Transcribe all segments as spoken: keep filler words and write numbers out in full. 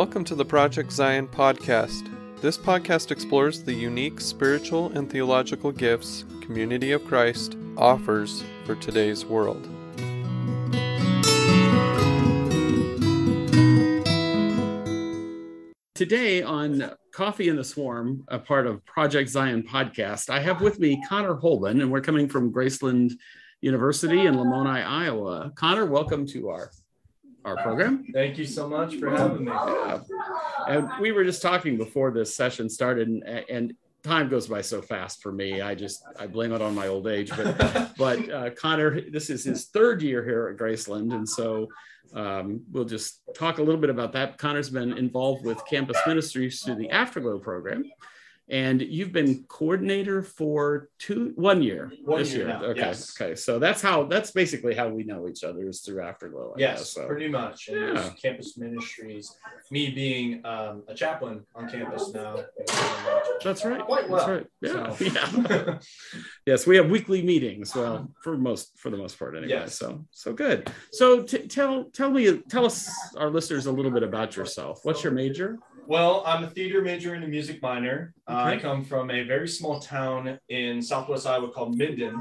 Welcome to the Project Zion podcast. This podcast explores the unique spiritual and theological gifts Community of Christ offers for today's world. Today on Coffee in the Swarm, a part of Project Zion podcast, I have with me Connor Holden, and we're coming from Graceland University in Lamoni, Iowa. Connor, welcome to our our program. Thank you so much for having me. Yeah. And we were just talking before this session started, and, and time goes by so fast for me. I just, I blame it on my old age, but, but uh, Connor, this is his third year here at Graceland. And so um, we'll just talk a little bit about that. Connor's been involved with campus ministries through the Afterglow program. And you've been coordinator for two, one year one this year. year. Now, okay. yes. Okay. So that's how, that's basically how we know each other is through Afterglow. I yes, guess, so. Pretty much. And Yeah. there's campus ministries. Me being um, a chaplain on campus now. That's right. Quite well. That's right. Yeah. So. Yeah. Yes, we have weekly meetings. Well, for most, for the most part, anyway. Yes. So, so good. So, t- tell, tell me, tell us, our listeners, a little bit about yourself. What's your major? Well, I'm a theater major and a music minor. Okay. Uh, I come from a very small town in Southwest Iowa called Minden,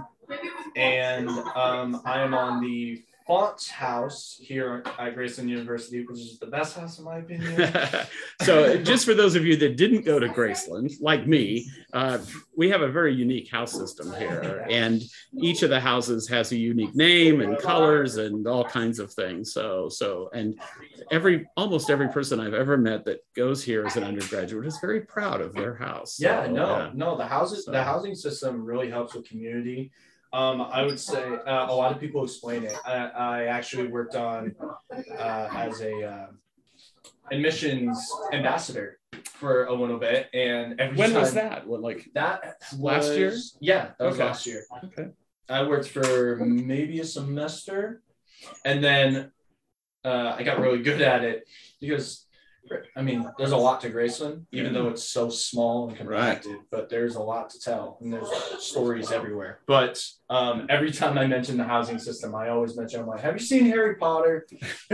and um, I am on the Font House here at Graceland University, which is the best house in my opinion. So just for those of you that didn't go to Graceland, like me, uh, we have a very unique house system here, and each of the houses has a unique name and colors and all kinds of things. So, so, and every, almost every person I've ever met that goes here as an undergraduate is very proud of their house. Yeah, So, no, yeah. no, the houses, So. the housing system really helps with community. Um, I would say uh, a lot of people explain it. I, I actually worked on uh, as a uh, admissions ambassador for a little bit, and every When time, was that? What, like that last was, year? Yeah, that was Okay. last year. Okay. I worked for maybe a semester, and then uh, I got really good at it because. I mean, there's a lot to Graceland, even though it's so small and compacted, right. But there's a lot to tell and there's stories everywhere. But um, every time I mention the housing system, I always mention, I'm like, have you seen Harry Potter?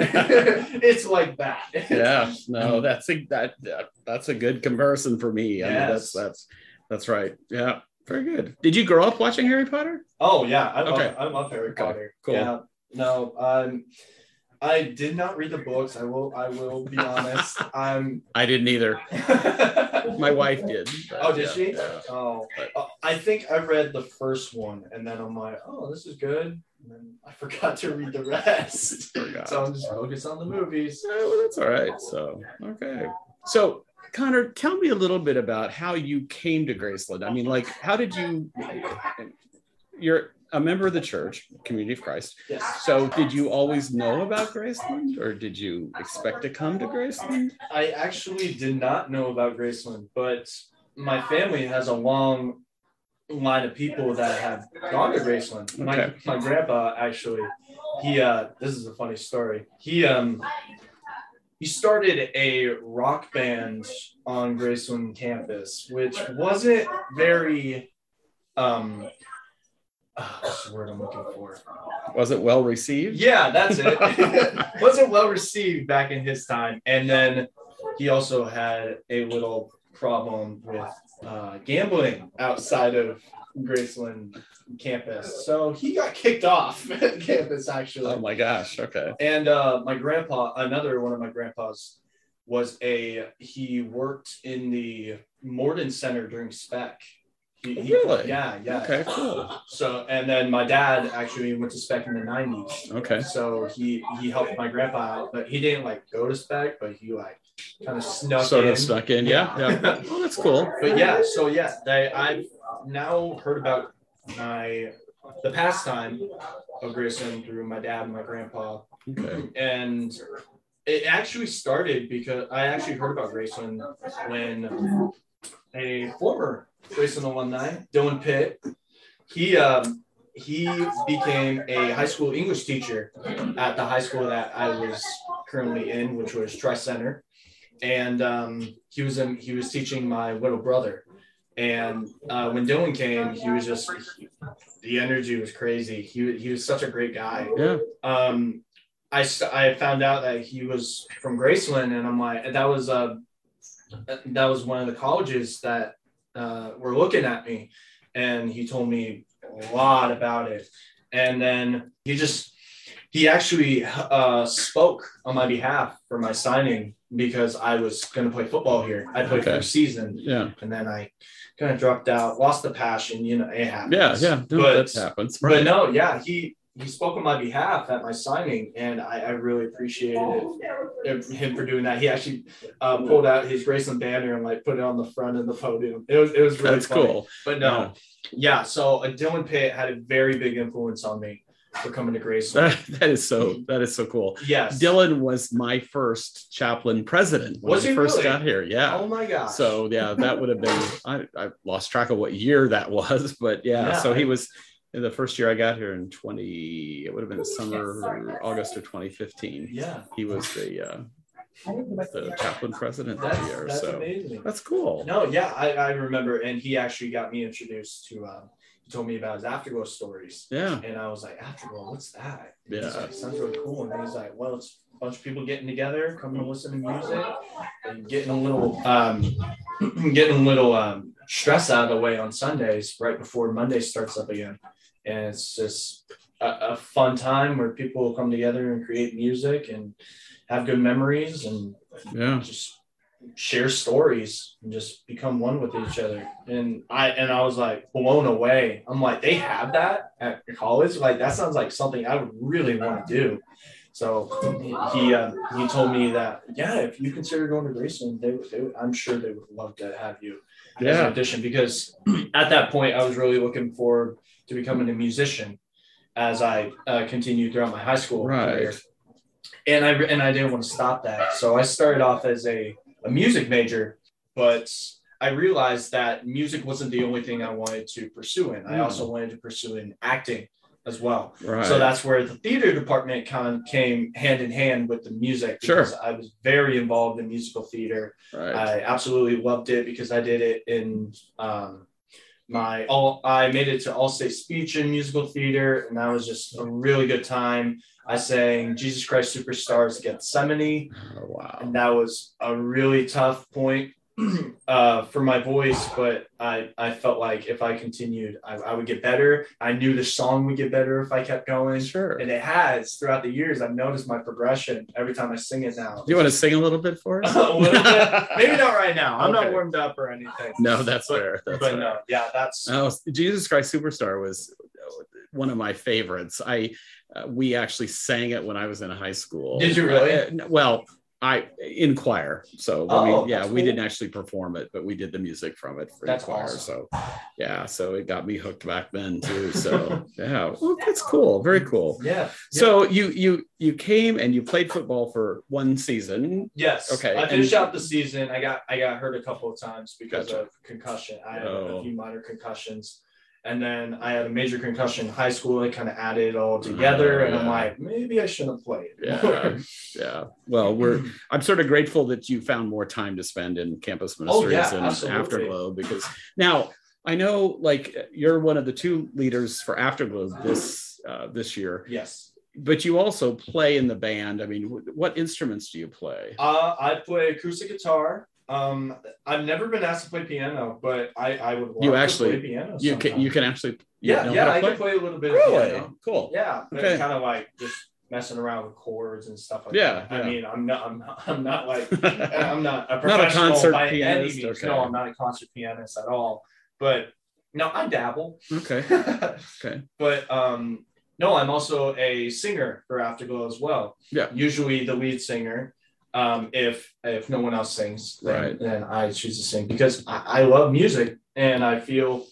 It's like that. Yeah, no, that's a, that, that that's a good comparison for me. I yes. mean, that's, that's, that's right. Yeah. Very good. Did you grow up watching Harry Potter? Oh yeah. I love, okay. I love Harry Okay. Potter. Cool. Yeah. No, um, I did not read the books. I will. I will be honest. I'm. I didn't either. My wife did. Oh, did yeah, she? Yeah. Oh, uh, I think I read the first one, and then I'm like, oh, this is good. And then I forgot to read the rest. Forgot. So I'm just focused on the movies. Oh, well, that's all right. So okay. So Connor, tell me a little bit about how you came to Graceland. I mean, like, how did you? You're a member of the church, Community of Christ. Yes. So did you always know about Graceland, or did you expect to come to Graceland? I actually did not know about Graceland, but my family has a long line of people that have gone to Graceland. Okay. My my grandpa actually, he uh, this is a funny story. He um he started a rock band on Graceland campus, which wasn't very um. Oh, what's the word I'm looking for? Was it well received? Yeah, that's it. Wasn't well received back in his time. And then he also had a little problem with uh, gambling outside of Graceland campus. So he got kicked off campus, actually. Oh my gosh. Okay. And uh, my grandpa, another one of my grandpas, was a, he worked in the Morden Center during spec. He, he, really? Yeah, yeah. Okay, cool. So, and then my dad actually went to spec in the nineties. Okay. So he he helped my grandpa out, but he didn't like go to spec, but he like kind of snuck Sort in. of snuck in, yeah. Yeah. Oh, that's cool. But yeah, so yeah, they, I've now heard about my the pastime of Graceland through my dad and my grandpa. Okay. And it actually started because I actually heard about Graceland when a former Graceland alumni, Dylan Pitt, he um, he became a high school English teacher at the high school that I was currently in, which was Tri Center, and um, he was in, he was teaching my little brother. And uh, when Dylan came, he was just he, the energy was crazy. He he was such a great guy. Yeah. Um, I st- I found out that he was from Graceland, and I'm like, that was uh that was one of the colleges that uh, were looking at me, and he told me a lot about it. And then he just he actually uh, spoke on my behalf for my signing because I was going to play football here. I played Okay. for a season, Yeah. and then I kind of dropped out, lost the passion. You know, it happens. Yeah. Yeah. No, but that happens. but Right. no, yeah, he. He spoke on my behalf at my signing, and I, I really appreciated it, him for doing that. He actually uh, pulled out his Graceland banner and like put it on the front of the podium. It was it was really That's funny. cool. But no, yeah. yeah so uh, Dylan Pitt had a very big influence on me for coming to Graceland. That, that is so that is so cool. Yes, Dylan was my first chaplain president when was I he first really? got here. Yeah. Oh my gosh. So yeah, that would have been I, I lost track of what year that was, but yeah. Yeah, so he I- was in the first year I got here in twenty. It would have been summer, August of twenty fifteen. Yeah, He was the uh, the chaplain president that that's, year. that's So amazing. that's cool. No, yeah, I, I remember, and he actually got me introduced to. Um, he told me about his Afterglow stories. Yeah. And I was like, Afterglow, what's that? And Yeah. He's like, sounds really cool. And he's like, well, it's a bunch of people getting together, coming to listen to music, and getting a little, um, getting a little um, stress out of the way on Sundays right before Monday starts up again. And it's just a, a fun time where people will come together and create music and have good memories and Yeah. just share stories and just become one with each other. And I and I was like blown away. I'm like, they have that at college? Like that sounds like something I would really want to do. So he uh, he told me that, yeah, if you consider going to Graceland, they would, they would, I'm sure they would love to have you as Yeah. an audition, because at that point I was really looking forward to becoming a musician as I uh, continued throughout my high school Right. career. And I and I didn't want to stop that. So I started off as a, a music major, but I realized that music wasn't the only thing I wanted to pursue in. I Mm. also wanted to pursue in acting as well. Right. So that's where the theater department kind of came hand in hand with the music, because Sure. I was very involved in musical theater. right. I absolutely loved it because I did it in um, my all. I made it to all-state speech in musical theater, and that was just a really good time. I sang Jesus Christ Superstars Gethsemane, Oh, wow. and that was a really tough point uh, for my voice, but I, I felt like if I continued, I, I would get better. I knew the song would get better if I kept going. Sure. And it has throughout the years. I've noticed my progression every time I sing it now. Do you want to sing a little bit for us? a little bit? Maybe not right now. I'm Okay. not warmed up or anything. No, that's But- fair. That's but fair. no, yeah, that's Oh, Jesus Christ Superstar was one of my favorites. I uh, we actually sang it when I was in high school. Did you really? Uh, well, I in choir. So I Oh, mean, yeah, that's we cool. didn't actually perform it, but we did the music from it for That's choir. awesome. So yeah, so it got me hooked back then too. So yeah, well, that's cool. Very cool. yeah. So you you you came and you played football for one season. Yes. Okay, I finished and- out the season. I got I got hurt a couple of times because Gotcha. of concussion. I had Oh. a few minor concussions. And then I had a major concussion in high school. I kind of added it all together. Oh, and I'm yeah. like, maybe I shouldn't have played. Yeah, yeah. Well, we're I'm sort of grateful that you found more time to spend in campus Oh, ministries yeah, and absolutely. Afterglow, because now I know like you're one of the two leaders for Afterglow this uh, this year, Yes. but you also play in the band. I mean, wh- what instruments do you play? Uh, I play acoustic guitar. Um, I've never been asked to play piano, but I, I would love You to actually- play piano. You can sometime. you can actually you yeah, know yeah, how to I play? can play a little bit of Really piano. cool. Yeah, but Okay. kind of like just messing around with chords and stuff like Yeah, that. I yeah. mean, I'm not, I'm not, I'm not like, I'm not a Not a professional concert by any pianist, means. okay. No, I'm not a concert pianist at all. But no, I dabble. Okay. Okay. But um, no, I'm also a singer for Afterglow as well. Yeah. Usually the lead singer. Um, if if no one else sings, then, Right. then I choose to sing because I, I love music and I feel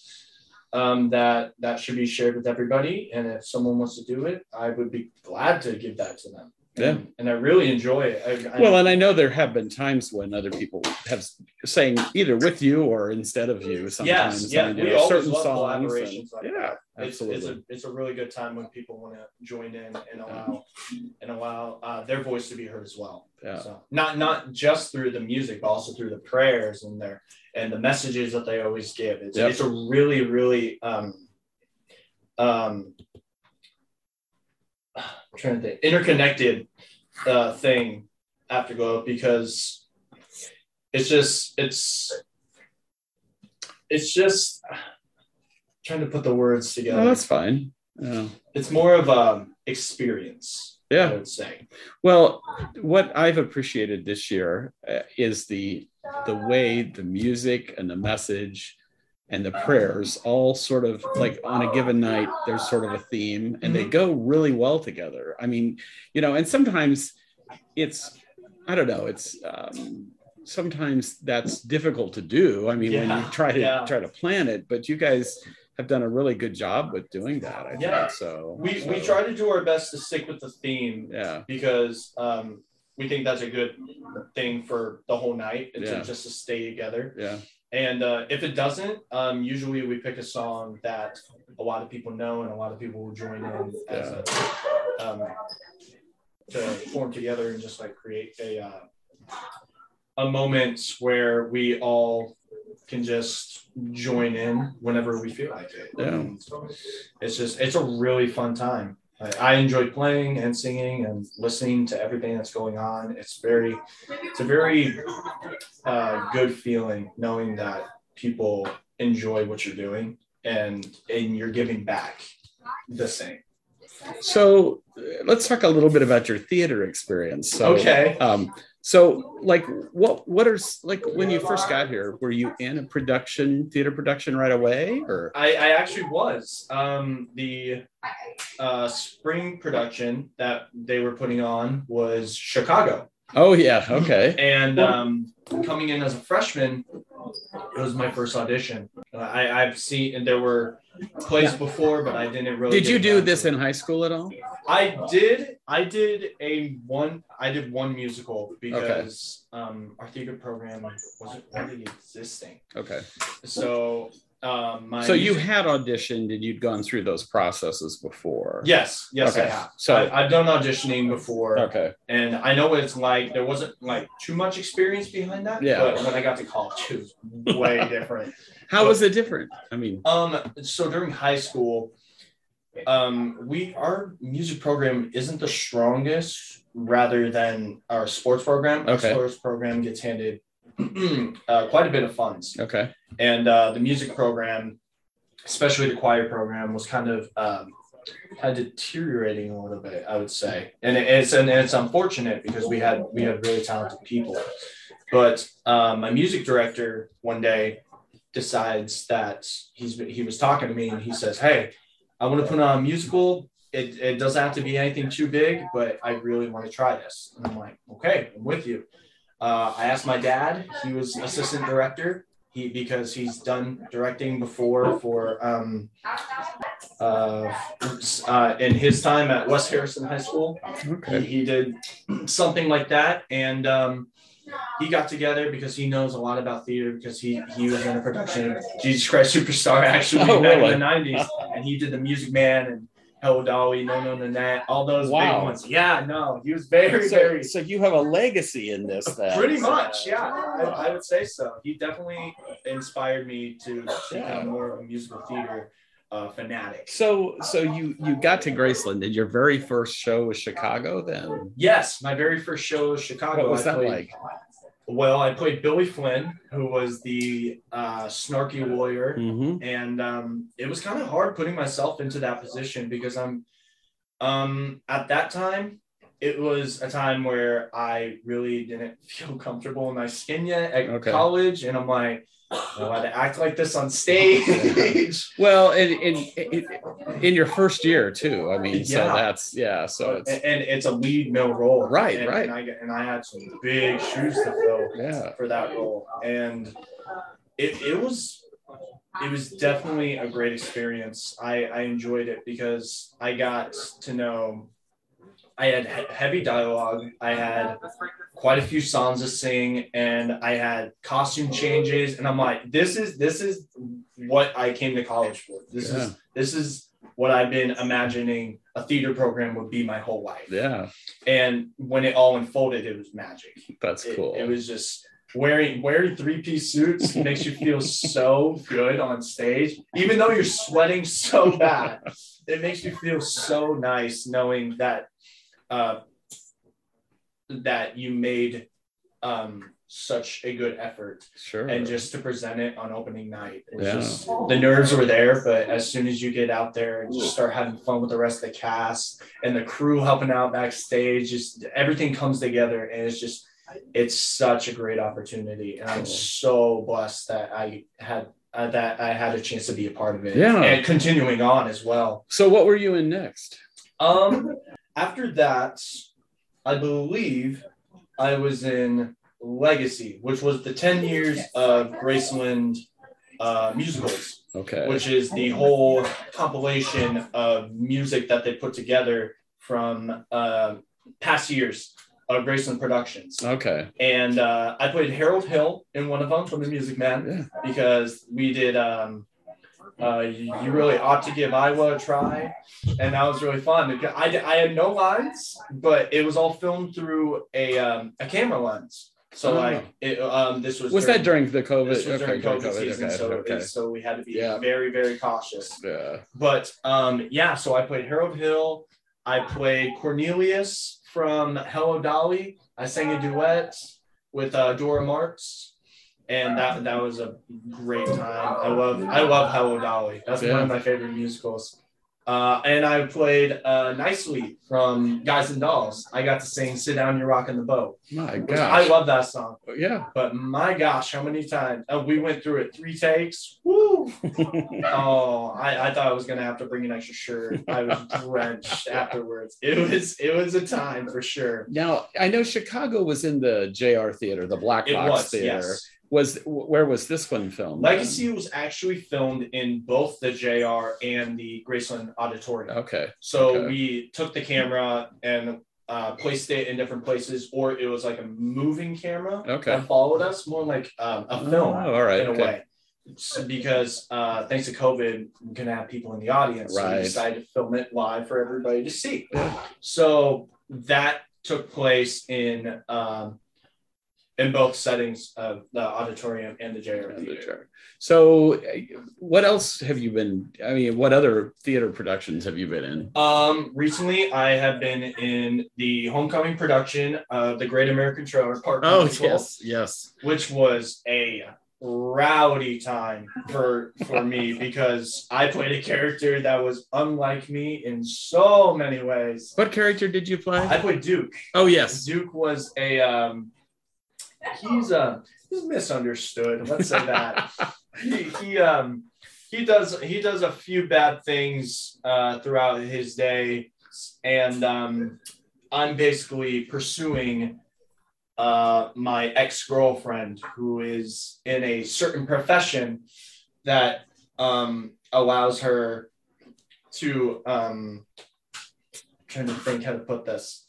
um, that that should be shared with everybody. And if someone wants to do it, I would be glad to give that to them. Yeah. And, and I really enjoy it. I, I, Well, and I know there have been times when other people have sang either with you or instead of you. Sometimes, yes, yeah, I mean, we you know, always certain love songs. collaborations and- like yeah, that. It's, absolutely. it's a it's a really good time when people want to join in and allow and allow uh, their voice to be heard as well. Yeah. So not not just through the music, but also through the prayers and their and the messages that they always give. It's Yep. it's a really really um um I'm trying to think, interconnected uh, thing Afterglow, because it's just it's it's just I'm trying to put the words together. Oh, that's fine. Yeah. It's more of a experience. Yeah, I would say. Well, what I've appreciated this year uh, is the the way the music and the message and the prayers all sort of like on a given night, there's sort of a theme and they go really well together. I mean, you know, and sometimes it's, I don't know, it's um, sometimes that's difficult to do. I mean, yeah. when you try to yeah. try to plan it, but you guys have done a really good job with doing that. I yeah. think so. We so. we try to do our best to stick with the theme. Yeah. Because um, we think that's a good thing for the whole night. It's yeah. just to stay together. Yeah. And uh, if it doesn't, um, usually we pick a song that a lot of people know and a lot of people will join in as yeah. a, um, to form together and just like create a uh, a moment where we all can just join in whenever we feel like it. Yeah. It's just, it's a really fun time. I, I enjoy playing and singing and listening to everything that's going on. It's very, it's a very uh, good feeling knowing that people enjoy what you're doing and, and you're giving back the same. So let's talk a little bit about your theater experience. So, okay. Um, so like what, what are like when you first got here, were you in a production, theater production right away or? I, I actually was. Um, the uh, spring production that they were putting on was Chicago. Oh yeah. Okay. And um, coming in as a freshman, it was my first audition. I, I've seen, and there were plays before, but I didn't really. Did you do this in high school at all? I did. I did a one. I did one musical because okay. um, our theater program wasn't really existing. Okay. So. Um, my so you music- had auditioned and you'd gone through those processes before? Yes, yes, okay. I have. So I, I've done auditioning before. Okay. And I know what it's like. There wasn't like too much experience behind that. Yeah. But when I got to college, it was way different. How but, was it different? I mean, um, so during high school, um, we our music program isn't the strongest, rather than our sports program. Our okay. sports program gets handed uh, quite a bit of funds. Okay. And uh, the music program, especially the choir program, was kind of um, kind of deteriorating a little bit, I would say. And it, it's and it's unfortunate because we had we had really talented people. But um, my music director one day decides that he's he was talking to me and he says, "Hey, I want to put on a musical. It it doesn't have to be anything too big, but I really want to try this." And I'm like, "Okay, I'm with you." Uh, I asked my dad. He was assistant director. He because he's done directing before for um, uh, uh, in his time at West Harrison High School. Okay. He, he did something like that, and um, he got together because he knows a lot about theater because he he was in a production of Jesus Christ Superstar actually oh, back really? in the nineties, and he did the Music Man and Hello Dolly, No No Nanette, all those wow. big ones. Yeah, no, he was very, so, very. So you have a legacy in this, then. Pretty much, yeah, I, I would say so. He definitely inspired me to yeah. become more of a musical theater uh, fanatic. So, so you you got to Graceland, and your very first show was Chicago, then? Yes, my very first show was Chicago. What was I that played, like? Well, I played Billy Flynn, who was the uh, snarky lawyer, mm-hmm. and um, it was kind of hard putting myself into that position because I'm, um, at that time, it was a time where I really didn't feel comfortable in my skin yet at okay. college, and I'm like, I want to act like this on stage. Well, in, in in in your first year too. I mean, yeah. so that's yeah. So it's and, and it's a lead male role, right? And, right. And I and I had some big shoes to fill yeah. for that role, and it it was it was definitely a great experience. I I enjoyed it because I got to know. I had he- heavy dialogue. I had quite a few songs to sing, and I had costume changes. And I'm like, this is this is what I came to college for. This yeah. is this is what I've been imagining a theater program would be my whole life. Yeah. And when it all unfolded, it was magic. That's it, cool. It was just wearing wearing three-piece suits makes you feel so good on stage, even though you're sweating so bad. It makes you feel so nice knowing that uh, that you made um, such a good effort. Sure. And just to present it on opening night, it was Yeah. just, the nerves were there, but as soon as you get out there and just start having fun with the rest of the cast and the crew helping out backstage, just everything comes together, and it's just, it's such a great opportunity, and I'm so blessed that I had uh, that I had a chance to be a part of it. Yeah. And continuing on as well. So what were you in next? Um, after that, I believe I was in Legacy, which was the ten years of Graceland uh, musicals, Okay. which is the whole compilation of music that they put together from uh, past years of Graceland Productions. Okay. And uh, I played Harold Hill in one of them from The Music Man, Yeah. because we did um, uh, you, you Really Ought to Give Iowa a Try. And that was really fun. Because I, I had no lines, but it was all filmed through a, um, a camera lens. So Oh. like it, um, this was Was that during the COVID? this was during okay, COVID, season, okay, so okay. it- so we had to be Yeah. very very cautious. Yeah. But um, yeah, so I played Harold Hill. I played Cornelius from Hello Dolly. I sang a duet with uh, Dora Marks, and that that was a great time. I love I love Hello Dolly. That's Yeah. one of my favorite musicals. Uh, and I played uh, Nicely from Guys and Dolls. I got to sing "Sit Down, You're Rocking the Boat." My Which gosh. I love that song. Yeah. But my gosh, how many times uh, we went through it? Three takes. Woo! Oh, I, I thought I was gonna have to bring an extra shirt. I was drenched afterwards. It was it was a time for sure. Now I know Chicago was in the J R Theater, the Black It Box was, Theater. yes. Was where was this one filmed? Legacy was actually filmed in both the J R and the Graceland Auditorium. Okay. So okay. we took the camera and uh, placed it in different places, or it was like a moving camera Okay. that followed us, more like um, a film Oh, all right. in a okay. way. So because uh, thanks to COVID, we can have people in the audience. So Right. we decided to film it live for everybody to see. Yeah. So that took place in um, in both settings of the auditorium and the J R And the Theater. J R. So, uh, what else have you been? I mean, what other theater productions have you been in? Um, recently, I have been in the homecoming production of the Great American Trailer Park Oh, Musical, yes, yes. which was a rowdy time for for me because I played a character that was unlike me in so many ways. What character did you play? I played Duke. Oh, yes. Duke was a um, he's uh he's misunderstood. Let's say that. he he um he does he does a few bad things uh, throughout his day, and um, I'm basically pursuing uh, my ex-girlfriend who is in a certain profession that um, allows her to um, I'm trying to think how to put this.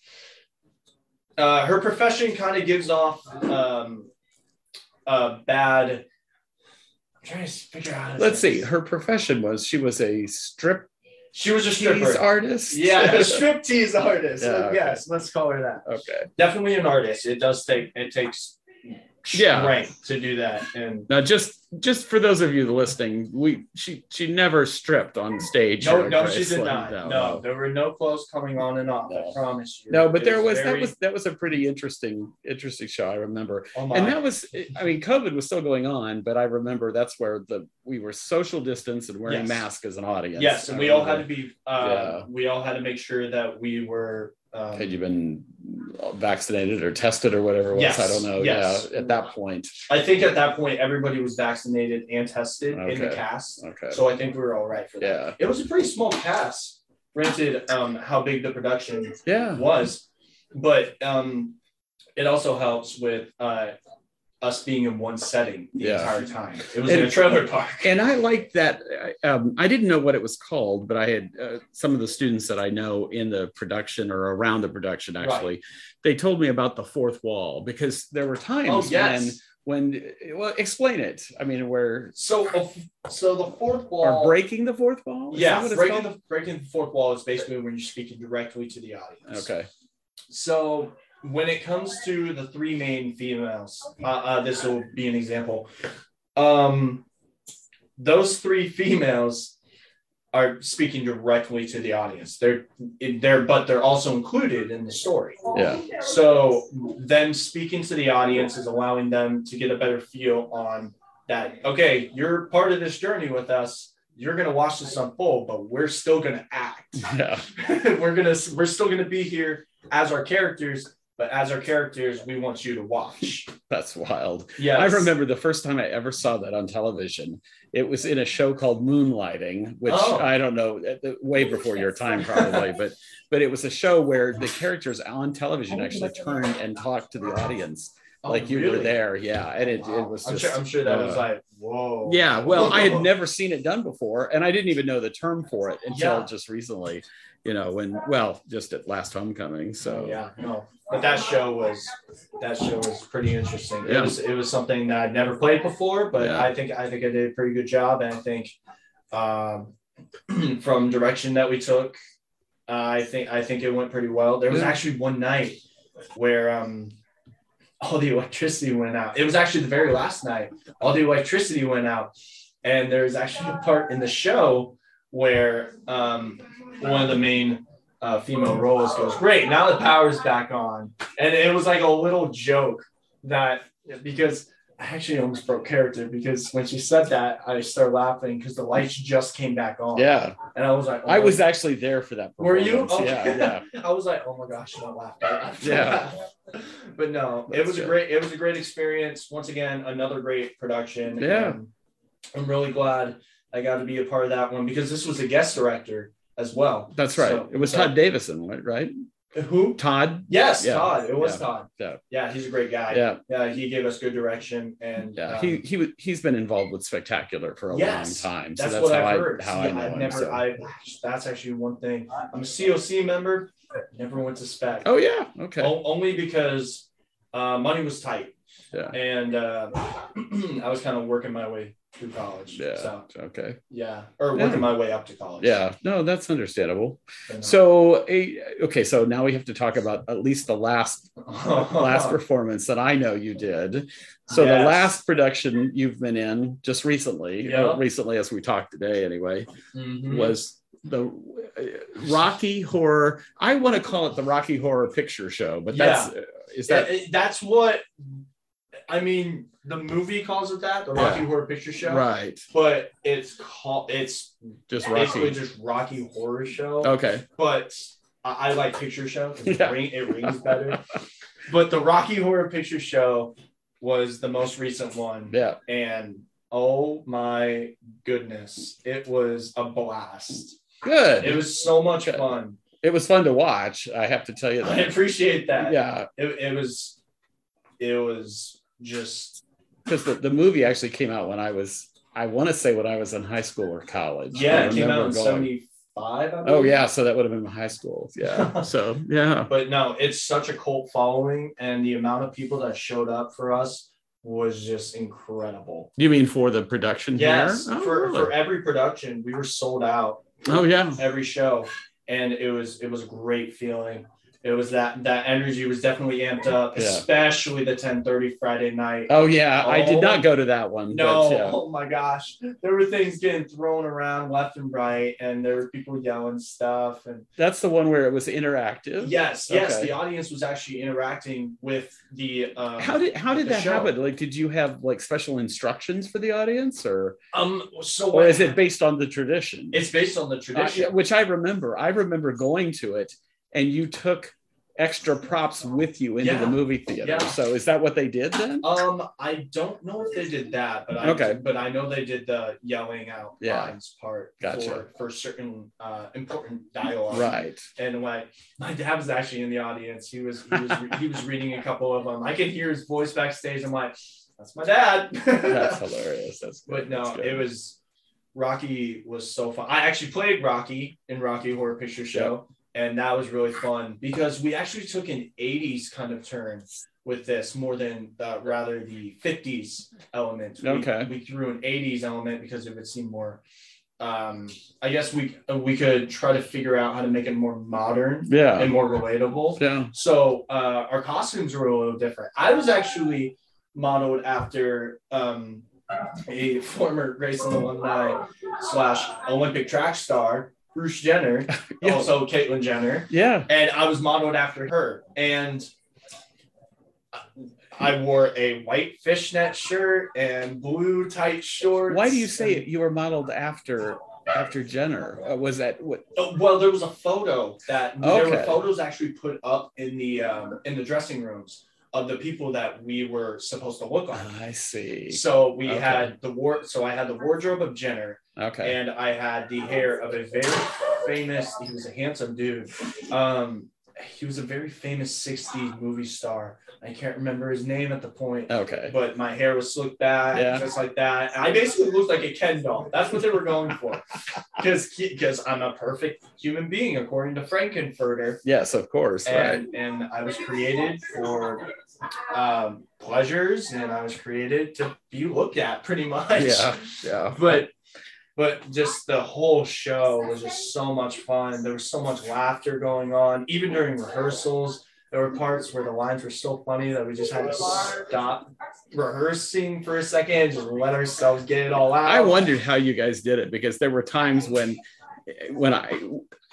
Uh, her profession kind of gives off um, a bad. I'm trying to figure out. How to Let's say see. this. Her profession was she was a strip She was a tease stripper. artist. Yeah, a striptease artist. Yeah, okay. Yes, let's call her that. Okay. Definitely an artist. It does take it takes Yeah. strength to do that. And Now, just just for those of you listening, we she she never stripped on stage. no, or no, she did Graceland. not. No, No, there were no clothes coming on and off. No. I promise you. No, but It there was that very- was that was a pretty interesting interesting show. I remember. Oh my. And that was, I mean, COVID was still going on, but I remember that's where the we were social distance and wearing Yes. masks as an audience. Yes, and I we all had to remember. be. Uh, Yeah. We all had to make sure that we were. Um, Had you been vaccinated or tested or whatever it was? Yes, I don't know. yes. Yeah, at that point. I think at that point everybody was vaccinated and tested in the Okay. cast, Okay. so I think we were all right for that. Yeah. It was a pretty small cast, granted, um, how big the production Yeah. was, but um, it also helps with uh, us being in one setting the Yeah. entire time. It was And- in a trailer park. And I liked that. Um, I didn't know what it was called, but I had uh, some of the students that I know in the production or around the production, actually, they told me about the fourth wall because there were times Oh yes. when, when, well, explain it. I mean, where So, uh, so the fourth wall. are breaking the fourth wall? Is that Yeah, what it's breaking called? the breaking the fourth wall is basically when you're speaking directly to the audience. Okay. So when it comes to the three main females, uh, uh, this will be an example. Um, those three females are speaking directly to the audience. They're they're but they're also included in the story. Yeah. So them speaking to the audience is allowing them to get a better feel on that. Okay, you're part of this journey with us. You're gonna watch this unfold, but we're still gonna act. Yeah. we're gonna we're still gonna be here as our characters. But as our characters, we want you to watch. That's wild. Yeah, I remember the first time I ever saw that on television. It was in a show called Moonlighting, which Oh. I don't know, way before your time probably, but but it was a show where the characters on television actually turned and talked to the audience. Oh, Like you really? were there, yeah, and it, it was I'm just. sure, I'm sure that uh, was like, whoa. Yeah, well, I had never seen it done before, and I didn't even know the term for it until Yeah. just recently. You know, when well, just at last homecoming. So Yeah, no, but that show was that show was pretty interesting. It Yeah. was it was something that I'd never played before, but Yeah. I think I think I did a pretty good job, and I think um, from direction that we took, uh, I think I think it went pretty well. There was Yeah. actually one night where um, all the electricity went out. It was actually the very last night. All the electricity went out, and there was actually a part in the show where um, one of the main uh, female roles goes, "Great, now the power's back on," and it was like a little joke that because I actually almost broke character because when she said that, I started laughing because the lights just came back on. yeah, and I was like, oh I my- was actually there for that. Were you? performance. Okay. Yeah, yeah. I was like, oh my gosh, don't laugh. Don't laugh. Don't Yeah. laugh. But no, it That's was a good. great, it was a great experience. Once again, another great production. Yeah. And I'm really glad I got to be a part of that one because this was a guest director as well. That's right. So- it was so- Todd Davison, right? Who? Todd. Yes, Yeah. Todd. It was Yeah. Todd. Yeah. Yeah, he's a great guy. Yeah, Yeah, he gave us good direction, and yeah. um, he he was he's been involved with Spectacular for a Yes, long time. So that's, that's what how I've I heard. how See, I know I've him. never. so. I that's actually one thing. I'm a C O C member. Never went to Spec. Oh yeah. Okay. O- only because uh, money was tight, Yeah. and uh, I was kind of working my way through college. Yeah. So Okay. yeah, or Yeah. working my way up to college. Yeah. No, that's understandable. But no. So, eh, okay. So now we have to talk about at least the last last performance that I know you did. So the Yes. last production you've been in just recently, Yeah. uh, recently as we talked today anyway, Mhm. was the uh, Rocky Horror. I want to call it the Rocky Horror Picture Show, but that's uh, is that It- it- that's what I mean. The movie calls it that, the Yeah. Rocky Horror Picture Show. right? But it's called it's Just basically Rocky. just Rocky Horror Show. Okay. But I, I like Picture Show because Yeah. it, ring, it rings better. But the Rocky Horror Picture Show was the most recent one. Yeah. And oh my goodness, it was a blast. Good. It was so much Good. fun. It was fun to watch. I have to tell you I that. appreciate that. Yeah, It, it was, it was just, because the, the movie actually came out when I was, I want to say when I was in high school or college. yeah, I it came out remember in going- seventy-five. I Oh believe. yeah, so that would have been high school. Yeah. So yeah. But no, it's such a cult following, and the amount of people that showed up for us was just incredible. You mean for the production Yes, here? Oh, for, really? for every production, we were sold out Oh yeah. every show, and it was it was a great feeling. It was that that energy was definitely amped up, Yeah. especially the ten thirty Friday night. Oh yeah. I did Oh. not go to that one. No, But, yeah. oh my gosh, there were things getting thrown around left and right, and there were people yelling stuff. And That's the one where it was interactive. yes, yes, Okay. the audience was actually interacting with the. Um, How did how with did the that show. happen? Like, did you have like special instructions for the audience, or Um. So or what, is it based on the tradition? It's based on the Uh, tradition. yeah, which I remember. I remember going to it, and you took extra props with you into Yeah. the movie theater. Yeah. So is that what they did then? Um, I don't know if they did that, but I Okay. but I know they did the yelling out Yeah. lines part Gotcha. for, for certain uh, important dialogue. Right. And when my dad was actually in the audience, he was he was he was reading a couple of them. I could hear his voice backstage. I'm like, that's my dad. That's hilarious. That's good. But no, That's good. it was Rocky was so fun. I actually played Rocky in Rocky Horror Picture Show, and that was really fun because we actually took an eighties kind of turn with this more than uh, rather the fifties element. We, Okay. we threw an eighties element because it would seem more. Um, I guess we we could try to figure out how to make it more modern Yeah. and more relatable. Yeah. So uh, our costumes were a little different. I was actually modeled after um, a former Graceland alumni slash Olympic track star, Bruce Jenner, Yeah. also Caitlyn Jenner. Yeah. And I was modeled after her. And I wore a white fishnet shirt and blue tight shorts. Why do you say and, you were modeled after after Jenner? Uh, was that what? Oh, well, there was a photo that Okay. there were photos actually put up in the um, in the dressing rooms of the people that we were supposed to look like. I see. So we Okay. had the war. So I had the wardrobe of Jenner, Okay. and I had the hair of a very famous. He was a handsome dude. Um, he was a very famous sixties movie star. I can't remember his name at the point. Okay. But my hair was slicked back, Yeah. just like that. I basically looked like a Ken doll. That's what they were going for, because because I'm a perfect human being according to Frankenfurter. Yes, of course. Right. And, and I was created for um, pleasures, and I was created to be looked at, pretty much. Yeah. Yeah. But but just the whole show was just so much fun. There was so much laughter going on, even during rehearsals. There were parts where the lines were so funny that we just had to stop rehearsing for a second and just let ourselves get it all out. I wondered how you guys did it, because there were times when when I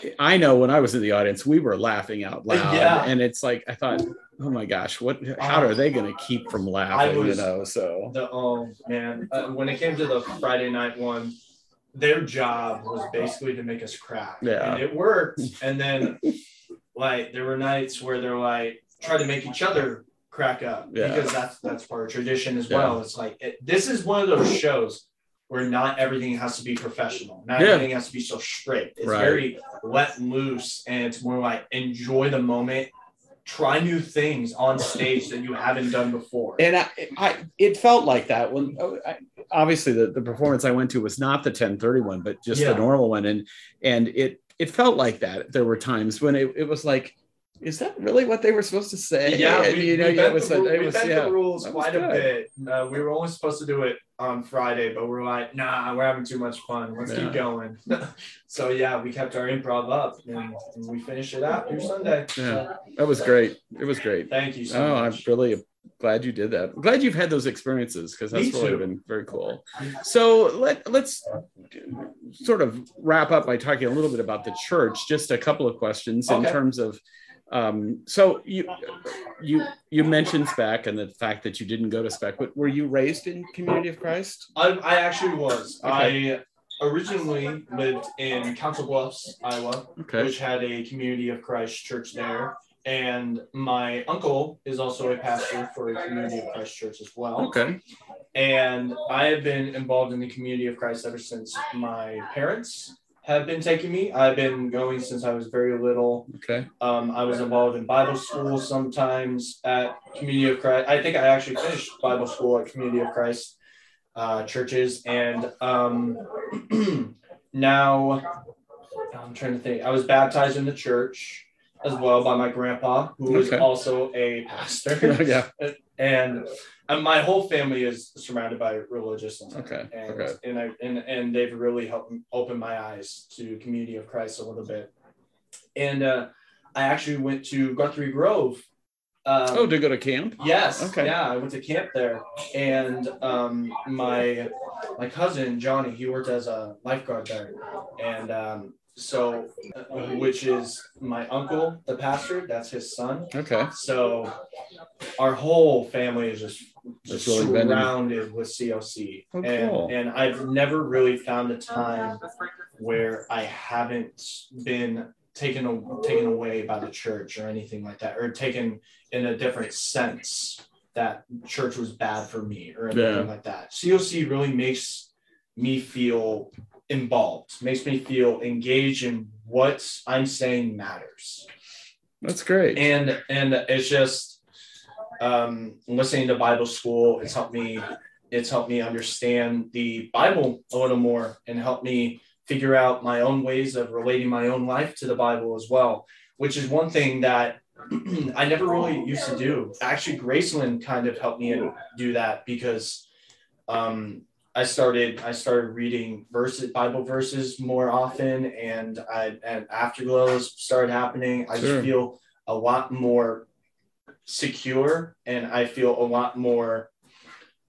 I know when I was in the audience, we were laughing out loud. Yeah. And it's like I thought, oh my gosh, what how are they going to keep from laughing? was- You know, so The oh man, uh, when it came to the Friday night one, their job was basically to make us crack. Yeah. And it worked. And then like there were nights where they're like try to make each other crack up, Yeah. because that's that's part of tradition as Yeah. well. It's like it, this is one of those shows where not everything has to be professional. Not Yeah. everything has to be so straight. It's Right. very let loose, and it's more like enjoy the moment. Try new things on stage that you haven't done before. and I, I it felt like that when I, obviously the, the performance I went to was not the ten thirty one, but just Yeah. the normal one, and and it it felt like that. There were times when it, it was like, is that really what they were supposed to say? Yeah, And, we, you know, we yeah, bent, it was, the, it we was bent yeah. the rules that was quite a good. bit. Uh, we were only supposed to do it on Friday, but we're like, nah, we're having too much fun. Let's Yeah. keep going. So yeah, we kept our improv up, and, and we finished it out through Sunday. Yeah, that was great. It was great. Thank you so Oh, I'm much. really glad you did that. I'm glad you've had those experiences, because that's Me really too. been very cool. So let, let's sort of wrap up by talking a little bit about the church. Just a couple of questions in Okay. terms of, um, so you you you mentioned Spec and the fact that you didn't go to Spec, but were you raised in Community of Christ? I, I actually was. Okay. I originally lived in Council Bluffs, Iowa, Okay. which had a Community of Christ church there. And my uncle is also a pastor for a Community of Christ church as well. Okay. And I have been involved in the Community of Christ ever since my parents have been taking me. I've been going since I was very little. Okay. Um, I was involved in Bible school sometimes at Community of Christ. I think I actually finished Bible school at Community of Christ uh, churches. And um, now I'm trying to think. I was baptized in the church as well by my grandpa, who was Okay. also a pastor. Yeah. And uh, my whole family is surrounded by religious life. Okay. And, Okay. and I and, and they've really helped open my eyes to Community of Christ a little bit. And uh, I actually went to Guthrie Grove. Um, Oh, to go to camp? yes. Okay. Yeah, I went to camp there, and um, my my cousin Johnny, he worked as a lifeguard there, and um, so uh, which is my uncle, the pastor. That's his son. Okay. So our whole family is just, That's just really been in- surrounded with C O C. Oh, and, cool. and I've never really found a time where I haven't been taken, a- taken away by the church or anything like that, or taken in a different sense that church was bad for me or anything Yeah. like that. C O C really makes me feel involved, makes me feel engaged in what I'm saying matters. That's great. And and it's just um, listening to Bible school. It's helped me. It's helped me understand the Bible a little more, and helped me figure out my own ways of relating my own life to the Bible as well. Which is one thing that I never really used to do. Actually, Graceland kind of helped me do that, because um, I started I started reading verses, Bible verses more often, and I and afterglows started happening. I Sure. just feel a lot more secure, and I feel a lot more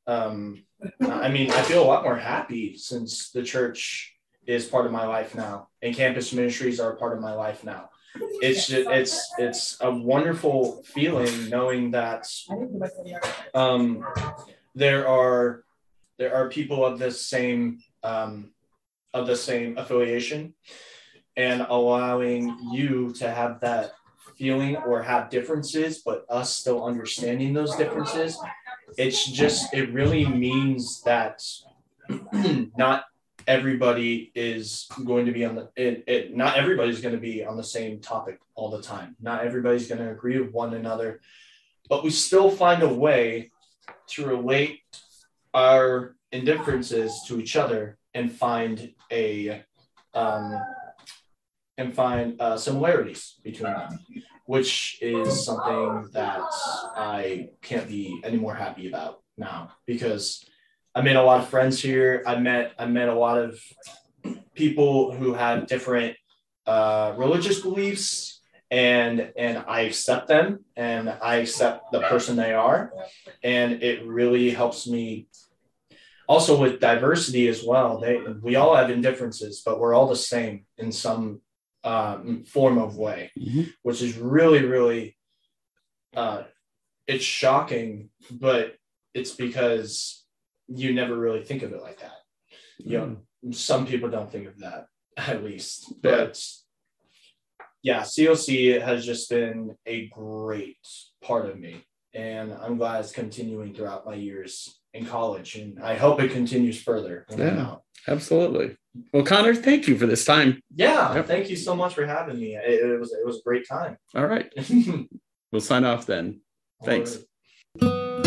um, I mean, I feel a lot more happy since the church is part of my life now, and campus ministries are a part of my life now. It's just, it's it's a wonderful feeling knowing that um, there are there are people of the same um, of the same affiliation, and allowing you to have that feeling or have differences, but us still understanding those differences. It's just, it really means that not everybody is going to be on the, it, it, not everybody's going to be on the same topic all the time. Not everybody's going to agree with one another, but we still find a way to relate our indifferences to each other and find a, um, and find uh, similarities between them, which is something that I can't be any more happy about now, because I made a lot of friends here. I met I met a lot of people who have different uh, religious beliefs, and and I accept them, and I accept the person they are, and it really helps me. Also with diversity as well, they we all have indifferences, but we're all the same in some um, form of way, mm-hmm. which is really, really, uh, it's shocking, but it's because you never really think of it like that. Mm-hmm. You know, some people don't think of that, at least, but yeah, C O C has just been a great part of me, and I'm glad it's continuing throughout my years in college, and I hope it continues further. Yeah, absolutely. Well, Connor, thank you for this time. Yeah, yep. Thank you so much for having me. It, it was it was a great time. All right. We'll sign off then. Thanks. Right.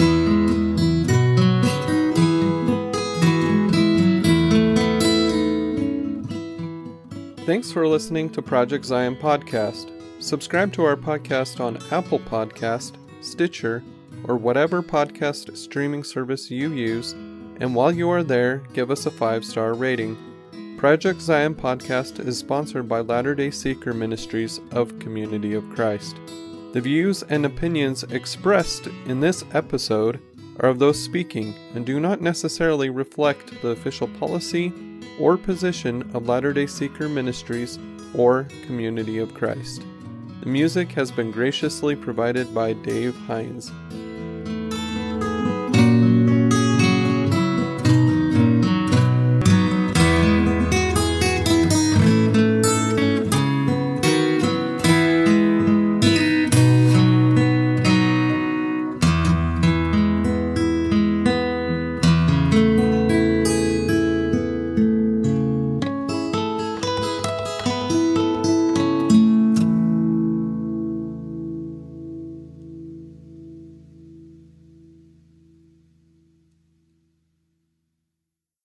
Thanks for listening to Project Zion Podcast. Subscribe to our podcast on Apple Podcast, Stitcher, or whatever podcast streaming service you use, and while you are there, give us a five-star rating. Project Zion Podcast is sponsored by Latter-day Seeker Ministries of Community of Christ. The views and opinions expressed in this episode are of those speaking and do not necessarily reflect the official policy or position of Latter-day Seeker Ministries or Community of Christ. The music has been graciously provided by Dave Hines.